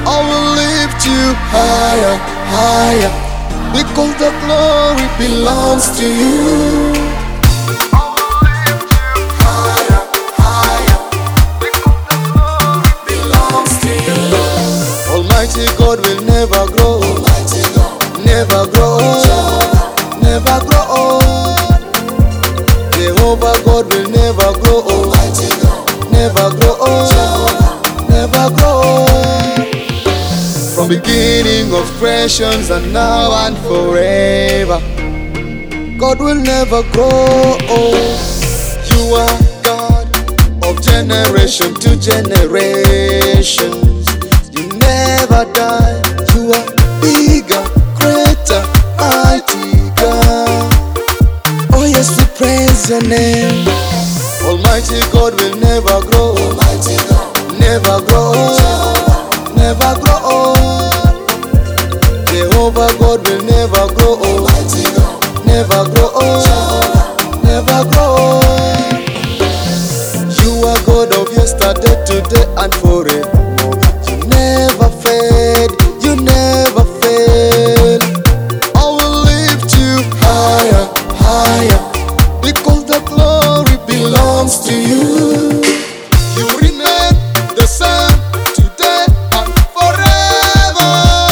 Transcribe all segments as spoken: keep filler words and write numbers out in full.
I will lift you higher, higher, because the glory belongs to you. Almighty God will never grow, Almighty God, never grow, Jehovah, never grow old. Jehovah God will never grow old, Almighty God, never grow old, Jehovah, never grow old. From beginning of creations and now and forever, God will never grow old. You are God of generation to generation. You never die, you are bigger, greater, mighty God. Oh yes, we praise your name. Almighty God will never grow, Almighty God, never grow, Jehovah, never grow old. Jehovah God will never grow, Almighty God, never grow old, Jehovah, never grow old. You are God of yesterday, today and forever. Never fade, you never fail. I will lift you higher, higher, because the glory belongs to you. You remain the same today and forever.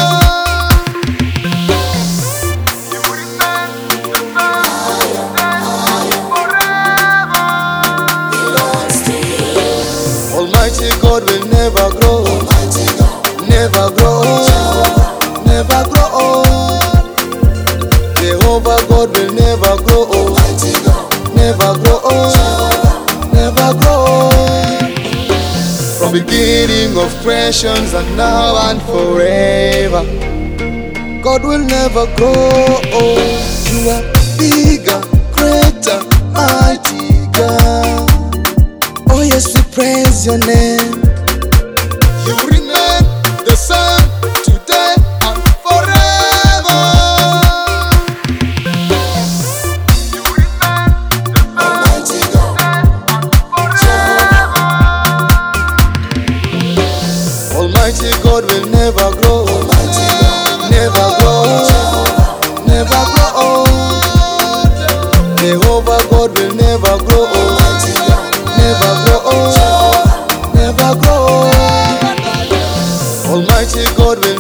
You remain the same higher, higher, forever. Belongs to you. Almighty God will never grow, never grow, Jehovah, never grow old. Jehovah God will never grow old, Almighty God, never grow old, Jehovah, never grow old. From beginning of creations and now and forever, God will never grow old. You are bigger, greater, mighty God. Oh yes, we praise your name. You remain the same today and forever. You remain the same, Almighty God, forever. Almighty God will never grow, Almighty God, never grow, Jehovah, never grow old. Jehovah God will never grow old, Almighty God, never grow old, Jehovah, never grow old. Almighty God will